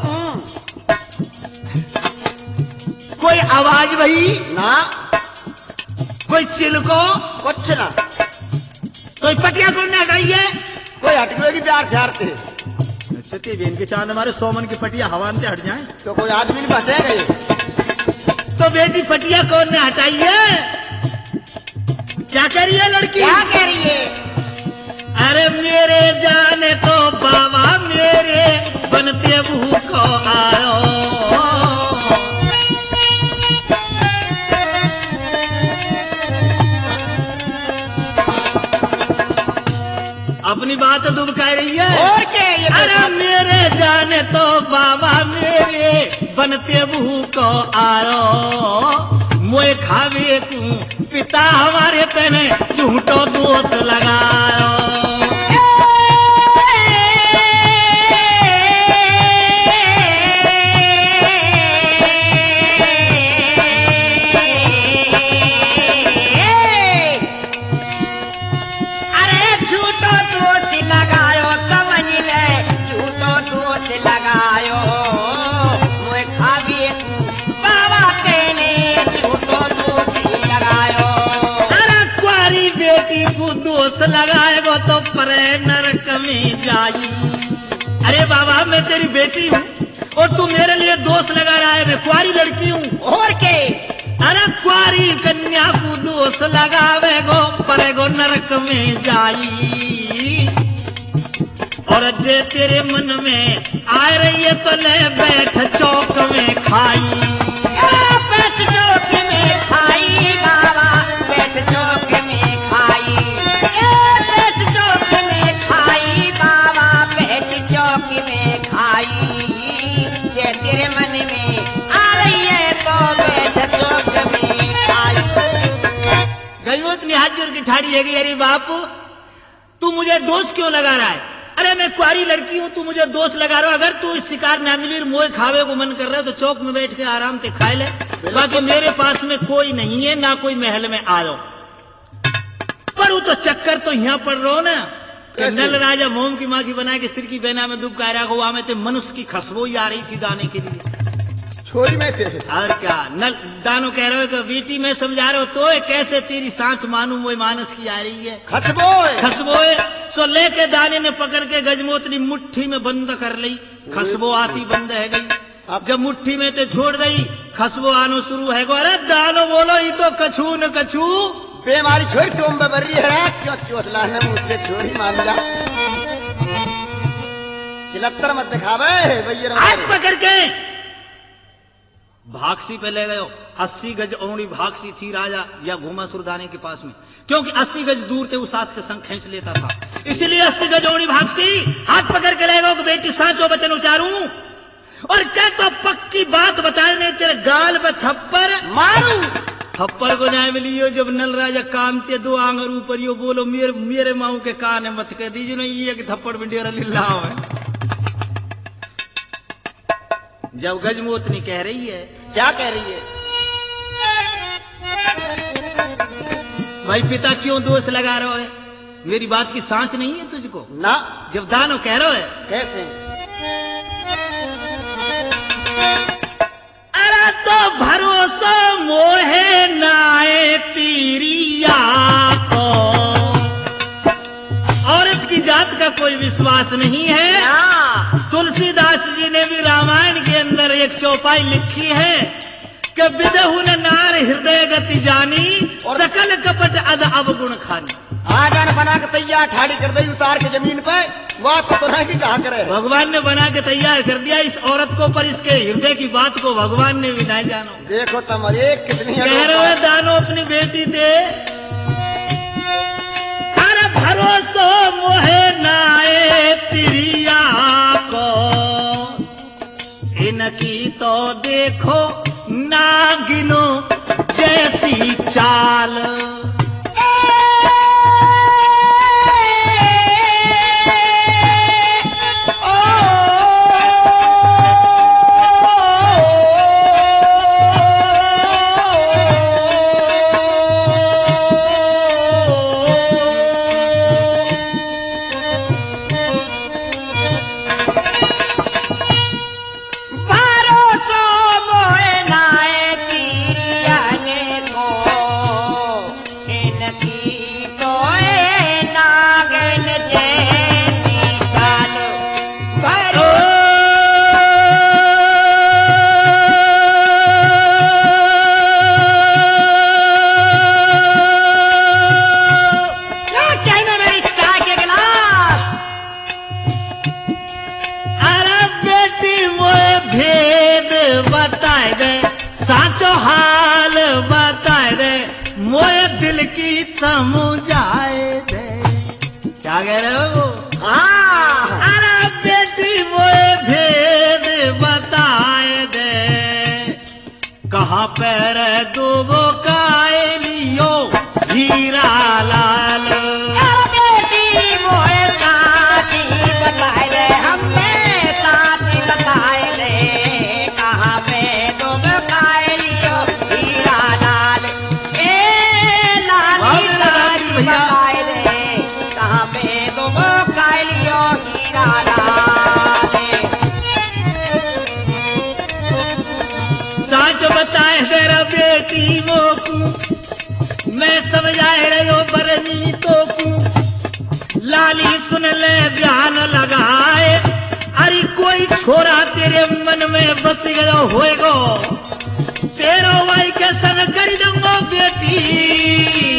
कोई आवाज भई ना, कोई चिलको, कुछ ना। कोई पटिया को ना हटाइए। कोई हट गए प्यार प्यार से। अच्छा ते बेन के चांद हमारे सोमन की पटिया हवान से हट जाए तो कोई आदमी नहीं बचे गए। तो बेटी पटिया कौन ने हटाइए? क्या कह रही है लड़की? क्या कह रही है? अरे मेरे जाने तो बाबा मेरे बनते भूखो आयो। अपनी बात दुबका रही है। और क्या ये? अरे मेरे जाने तो बाबा मेरे बनते भूखो आयो। मोए खावे तू पिता हमारे तेने झूठो दोष लगायो। लगायो मुझे खावी बाबा तेने झूठो दोष लगायो। अरे कुआरी बेटी को दोष लगाएगो तो परे नरक में जाई। अरे बाबा मैं तेरी बेटी हूँ और तू मेरे लिए दोष लगा रहा है। मैं कुआरी लड़की हूँ। और के? अरे कुआरी कन्या को दोष लगावेगो परेगो नरक में जाई। और जे तेरे मन में आ रही है तो ले बैठ चौक में खाई। बैठ चौक में खाई बाबा, बैठ चौक में खाई। बैठ चौक में खाई बाबा, बैठ चौक में खाई। जे तेरे मन में आ रही है तो बैठ चौक में खाई। गजमोतनी हाथ जोड़ की ठाड़ी है कि अरे बापू तू मुझे दोष क्यों लगा रहा है? अरे मैं कुआरी लड़की हूँ, तू मुझे दोष लगा रहा हो। अगर तू इस शिकार ना मिली और मोए खावे को मन कर रहा है तो चौक में बैठ के आराम से खा ले। बाकी मेरे पास में कोई नहीं है, ना कोई महल में आयो। पर वो तो चक्कर तो यहाँ पर रहो ना कि नल राजा मोम की माँ की बना के सिर की बेना में दुबका रहा हुआ में तो मनुष्य की खुशबू ही आ रही थी दाने के लिए। छोरी में थे। और क्या नल दानो कह रहे हो कि बेटी में समझा रहे हो तो ये कैसे तेरी सांस मानू वो मानस की आ रही है खसबोए खसबोए। सो लेके दाने ने पकड़ के गजमोतनी मुट्ठी में बंद कर ली। खसबो आती बंद है गई। जब मुट्ठी में ते छोड़ गई खसबो आनो शुरू है गो। अरे दानो बोलो ये तो कछू न कछू बेमारी छोरी तुम बबरी है क्यों चोटला ने मुझसे छोरी मान जा चिलत्तर मत दिखावे भैया हाथ पकड़ के भागसी पे ले गयो। अस्सी गज औड़ी भागसी थी राजा या घूमा सुरदाने के पास में, क्योंकि अस्सी गज दूर थे उस सास के संग खींच लेता था, इसलिए अस्सी गज औड़ी भागसी हाथ पकड़ के ले गयो कि बेटी सांचो बचन उचारू और क्या तो पक्की बात बताए नहीं तेरे गाल पे थप्पड़ मारू। थप्पड़ को न्याय मिलियो जब नल राजा काम ते दो आंगर ऊपर यो बोलो मेरे मेरे माऊ के कान है मत कह दीजिए ना ये कि थप्पड़ में डेरा लिल्ला है। जब गजमोतनी कह रही है क्या कह रही है भाई पिता क्यों दोष लगा रहे हो है? मेरी बात की सांच नहीं है तुझको ना। जब दानो कह रहे हो है कैसे अरे तो भरोसा मोहे नाए तीरिया को औरत की जात का कोई विश्वास नहीं है। तुलसीदास जी ने भी रामायण के अंदर एक चौपाई लिखी है कि विदहु न नार हृदय गति जानी सकल कपट अद अवगुण खानी। आजान बना के तैयार ठाड़ी कर दी उतार के जमीन पे वह तो नहीं कि कहा करे भगवान ने बना के तैयार कर दिया इस औरत को, पर इसके हृदय की बात को भगवान ने भी नहीं जानो। देखो तुम्हारे कितनी कह रहे हो दानो अपनी बेटी दे अरे भरोसो मोहे नाए तिरिया को इनकी तो देखो नागिनो जैसी चाल। समझाए दे क्या कह रहे हो? हाँ अरे बेटी मोए भेद बताए दे कहाँ पैर दूबो काए लियो हीरा लाल। अरे बेटी मोए साथी बताए दे हमें साथी बताए दे कहाँ पे दूबो काए लियो हीरा लाल। बताए दे कहाँ पे तुम काए लियो हीरा लाल। साच बताए तेरा बेटी मोकू मैं समझाए रहो बरनी तो कू लाली सुन ले ध्यान लगाए अरे कोई छोरा तेरे मन में बस गयो होएगो तेरो भाई के संग कर दूंगो बेटी।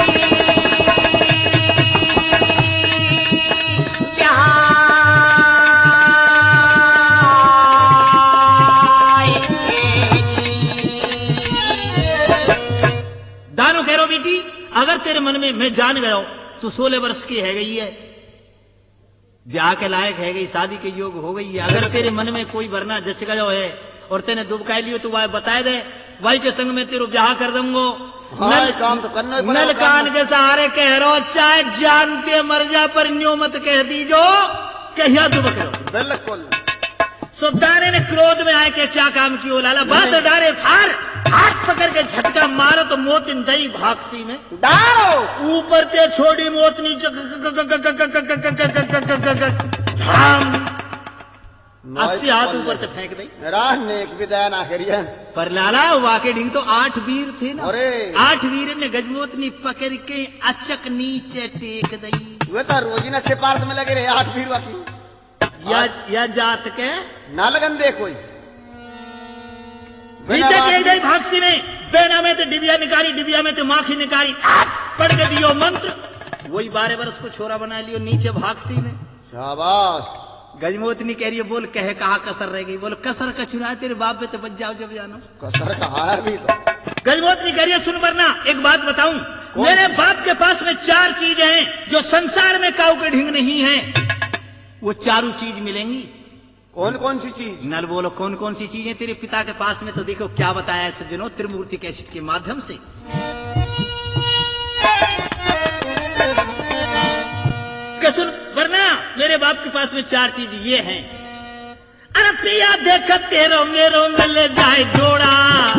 दानो कह रहो बेटी अगर तेरे मन में मैं जान गया तू सोलह वर्ष की है गई है ब्याह के लायक है गई शादी के योग हो गई है। अगर तेरे मन में कोई वरना जच गया है और तेने दुबकाई लियो तो वह बताए दे भाई के संग में तेरो ब्याह कर दूंगो। हाँ, नल, काम तो करना ही नल कान के सहारे कह रहो चाहे जानते मर जा पर न्यो मत कह दीजो कहिया दुबक रहो। बिल्कुल सो दाने ने क्रोध में आए के क्या काम किया लाला बात डारे फार हाथ पकड़ के झटका मारो तो मोतिन दई भागसी में डारो ऊपर ते छोड़ी मोतनी धाम अस्सी हाथ ऊपर से फेंक दई। राह नेक विदाय ना करिए। पर लाला वाके ढिंग तो आठ वीर थे ना। अरे आठ वीर ने गजमोतनी पकड़ के अचक नीचे टेक दई। वे तो रोजीना सिफारत में लगे रहे आठ भीड़ बाकी या या जात के ना लगन दे कोई नीचे टेक दई भागसी में। बेना में तो डिबिया निकारी, डिबिया में तो माखी निकारी। पढ़ के दियो मंत्र, वही बारह बरस को छोरा बना लियो नीचे भागसी में। शाबाश। गजमोतनी कह रही है बोल कहे कहा कसर रह गई। बोल कसर का चुना तेरे बाप पे तो बच जाओ जब जानो। कसर कहा है भी तो। गजमोतनी कह रही है सुन वरना एक बात बताऊं, मेरे बाप के पास में चार चीजें हैं जो संसार में काऊ के ढिंग नहीं है। वो चारों चीज मिलेंगी। कौन कौन सी चीज? नल बोलो कौन कौन सी चीजें तेरे पिता के पास में। तो देखो क्या बताया है सज्जनों त्रिमूर्ति कैसेट के माध्यम से। कि सुन वरना मेरे बाप के पास में चार चीज ये हैं। अरे पिया देख तेरो मेरो मिल जाए जोड़ा।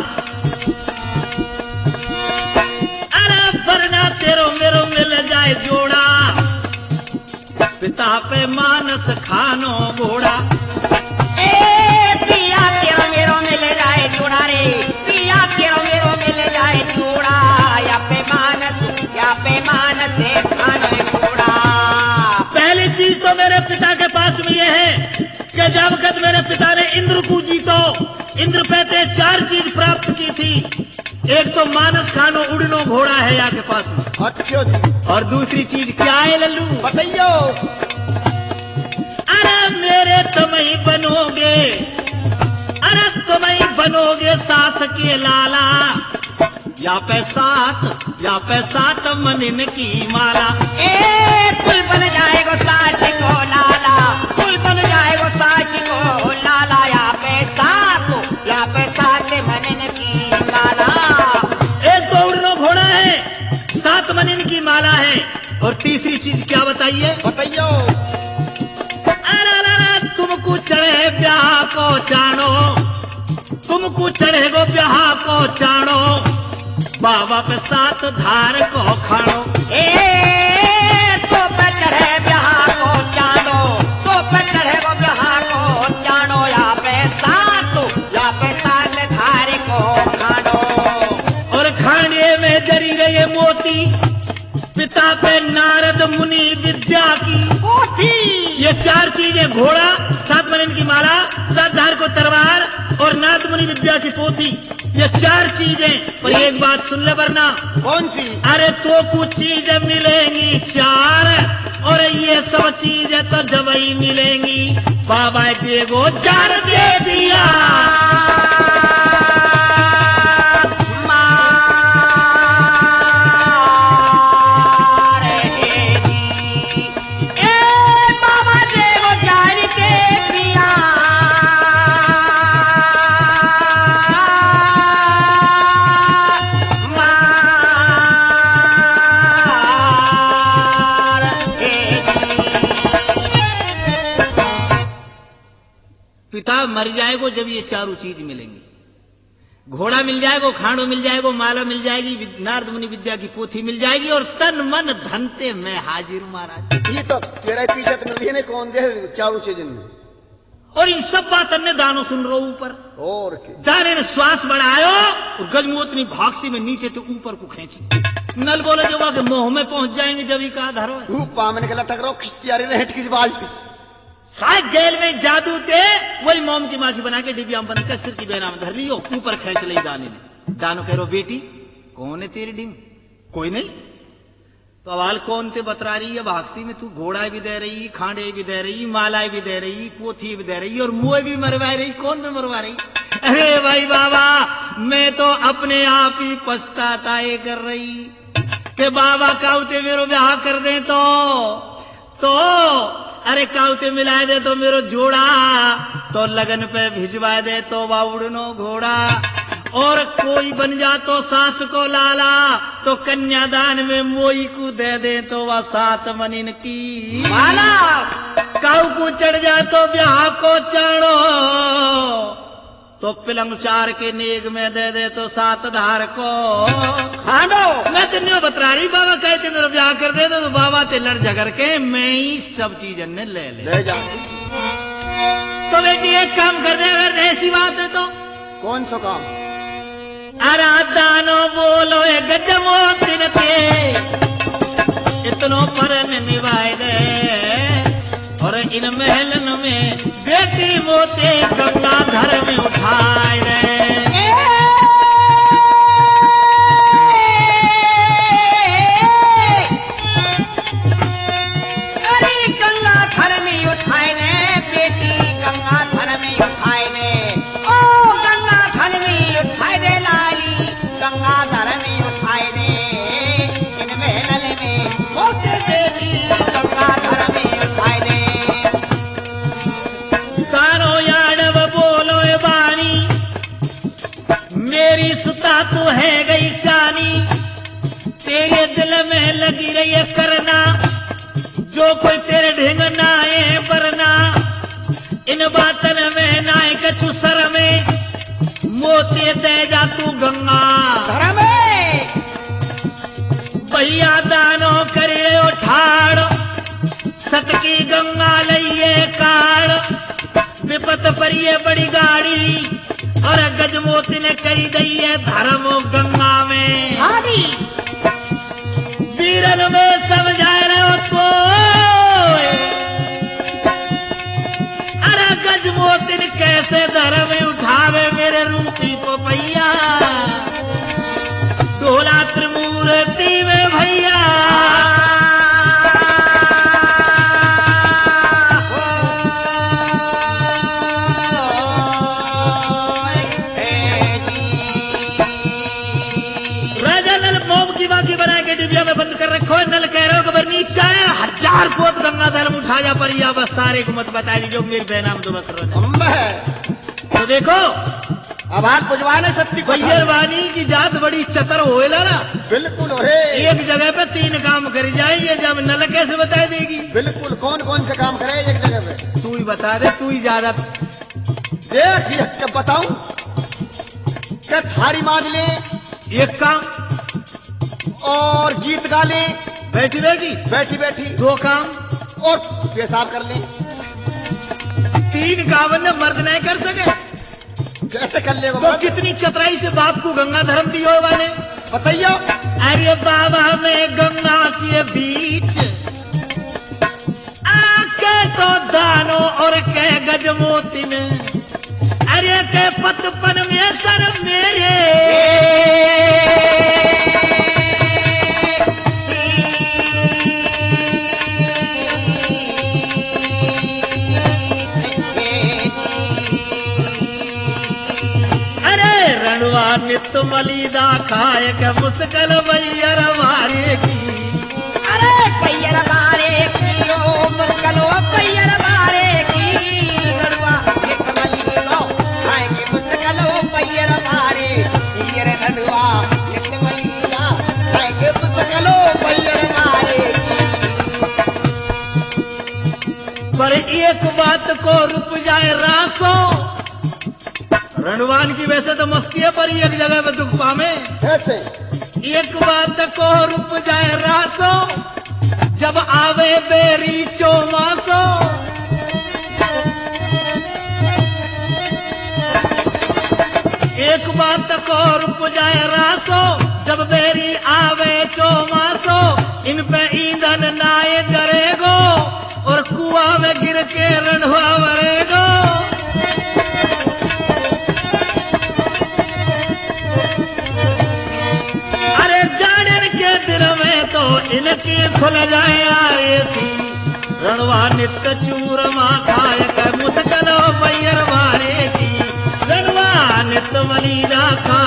अरे वरना तेरो मेरो मिल जाए जोड़ा। पिता पे मानस खानो घोड़ा। ए पिया तेरो मेरो मिल जाए जोड़ा रे। पिया तेरो मेरो मिल जाए जोड़ा। या पे मानस या पे मानस है खाने घोड़ा। पहली चीज तो मेरे पिता के पास में ये है कि जब कद मेरे पिता ने इंद्र को जीतो, इंद्र पे ते चार चीज प्राप्त की थी। एक तो मानस खानो उड़नो घोड़ा है यहाँ के पास में। अच्छी जी। और दूसरी चीज क्या है लल्लू बताइयो। अरे मेरे तुम ही बनोगे, अरे तुम ही बनोगे सास के लाला। या पे सात या पे सात मनिन की माला। ए कुल बन जाएगो साठ को लाला। कुल बन जाएगो साठ को लाला। या पे सात या पे सात मनन की माला। एक तो उड़नो घोड़ा है, सात मनिन की माला है। और तीसरी चीज क्या बताइए? बताइयो। अरे अरे तुमको चढ़े ब्याह को चाणो, तुमको चढ़े गो ब्याह को चाणो। बाबा पे सात धार को खाणो। ए तो पे चढ़े ब्याह को चाणो। तो पे चढ़े गो ब्याह को चाणो। या पे सात या पे सात धार को खाणो। और खाने में जरी गए मोती, पिता पे नारद मुनि विद्या की पोथी। ये चार चीजें घोड़ा, सात मनिन की माला, सात धार को तलवार और नारद मुनि विद्या की पोथी। ये चार चीजें। पर एक बात सुन ले वरना। कौन सी? अरे तो कुछ चीजें मिलेंगी चार और ये सब चीजें तो जब ही मिलेंगी। बाबा देगो चार दे दिया। पिता मर जाएगो जब ये चारों चीज मिलेंगी। घोड़ा मिल जाएगो, खांडो मिल जाएगो, माला मिल जाएगी, नारद मुनि विद्या की पोथी मिल जाएगी और तन मन धनते मैं हाजिर महाराज। ये तो तेरा पीछे तो नहीं कौन दे चारों चीजें। और इन सब बात ने दानो सुन रहो ऊपर। और के दाने ने श्वास बढ़ायो और गजमोतनी भागसी में नीचे तो ऊपर को खींची। नल बोले जो वहां के मोह में पहुंच जाएंगे जब ही कहा धरो। तू पामने के लटक रहो खिस्तियारी ने हट किस बाल्टी। सात गैल में जादू थे, वही मोम की माखी बना के डिबिया में बंद कर सिर की बेना में धर लियो। ऊपर खींच ली दाने ने। दानो कह रो बेटी कौन है तेरी डिंग? कोई नहीं। तो अवाल कौन ते बतरा रही है भागसी में? तू घोड़ा भी दे रही, खांडे भी दे रही, मालाएं भी दे रही, पोथी भी दे रही और मुँह भी मरवा रही। कौन में मरवा रही? अरे भाई बाबा मैं तो अपने आप ही पछताता ये कर रही कि बाबा काउते मेरो ब्याह कर दे तो तो अरे काउते मिला दे तो मेरो जोड़ा, तो लगन पे भिजवा दे तो वा उड़नो घोड़ा, और कोई बन जा तो सास को लाला, तो कन्यादान में मोई को दे दे तो वह सात मनिन की माला। काऊ को चढ़ जा तो ब्याह को चढ़ो, तो पिलंग चार के नेग में दे दे तो सात धार को खांडो। मैं तेने बतरा रही बाबा कहते मेरा ब्याह कर दे तो बाबा ते लड़ झगड़ के मैं ही सब चीज ने ले ले, ले जा। तो देखो बेटी एक काम कर दे अगर ऐसी बात है तो। कौन सा काम? अरा दानो बोलो ए गजमो तिन के इतनो परन निभाए दे और इन महलन में बेटी मोते गंगा घर में उठाए दे। तू है गई शानी तेरे दिल में लगी रही है करना जो कोई तेरे ढेंग ना आए वरना इन बातन में ना कछु सर में मोते दे जा तू गंगा धर्म में भैया दानो करे ठाड़ सतकी गंगा लइए काड़ विपत पर ये बड़ी गाड़ी और गजमोती ने करी दई है धर्म गंगा में हादी वीरन में समझाए रहे हो तो अरे गजमोती ने कैसे धर्म उठावे मेरे रूपी को भैया डोला त्रिमूर्ति में भैया बना के डिबिया में बंद कर रखो नल कह रहे हो कि नीचे हजार पोत गंगा धर्म उठा जा पर या बस सारे को मत बताई जो मेरी बहनाम तो बस तो देखो अब हाथ पुजवाने सच्ची भैयरवानी की जात बड़ी चतर होएला ना बिल्कुल हो एक जगह पे तीन काम कर जाएंगे जब नल कैसे बता देगी। बिल्कुल कौन कौन से काम करे एक जगह पे तू ही बता दे तू ही ज्यादा देख जब बताऊं क्या थारी मांग ले एक काम और गीत गा ले बैठी बैठी बैठी बैठी दो काम और पेशाब कर ले तीन काम ने मर्द नहीं कर सके कैसे कर ले तो कितनी चतुराई से बाप को गंगा धर्म दियो वाले बताइए। अरे बाबा में गंगा के बीच आके तो दानो और के गजमोती ने अरे के पतपन में सर मेरे नित मलीदा खाए के मुस्कल भैयर मारे की अरे भैयर मारे की ओ मुस्कलो भैयर मारे की गड़वा नित मलीदा खाए के मुस्कलो भैयर मारे ये गड़वा नित मलीदा खाए के मुस्कलो भैयर मारे पर एक बात को रुक जाए रासो रणवान की वैसे तो मस्ती है पर एक जगह पे दुख पामे कैसे एक बात को रुक जाए रासो जब आवे बेरी चौमासो एक बात को रुक जाए रासो जब बेरी आवे चौमासो इन पे ईंधन नाए करेगो और कुआं में गिर के रणवा मरेगो। दिन में तो इनकी खुल जाए आएसी रणवा नित चूरमा खाए कर मुस्कलो भैयर मारे की रणवा नित मलीदा खा